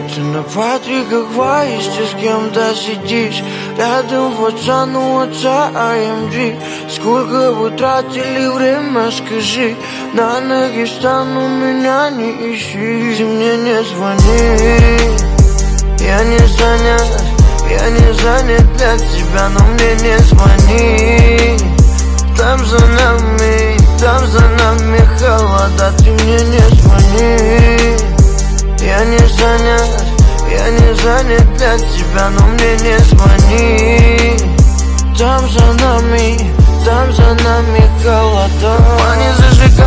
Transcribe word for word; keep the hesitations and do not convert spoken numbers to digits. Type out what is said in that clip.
Ты на Патриках в Аисте с кем-то сидишь рядом в WhatsApp, ну WhatsApp ай эм джи. Сколько вы тратили время, скажи. На ноги встану, меня не ищи. Ты мне не звони, я не занят, я не занят для тебя, но мне не звони. Там за нами, там за нами холода. Ты мне не звони, я не занят, я не занят для тебя, но мне не звони. Там за нами, там за нами холода.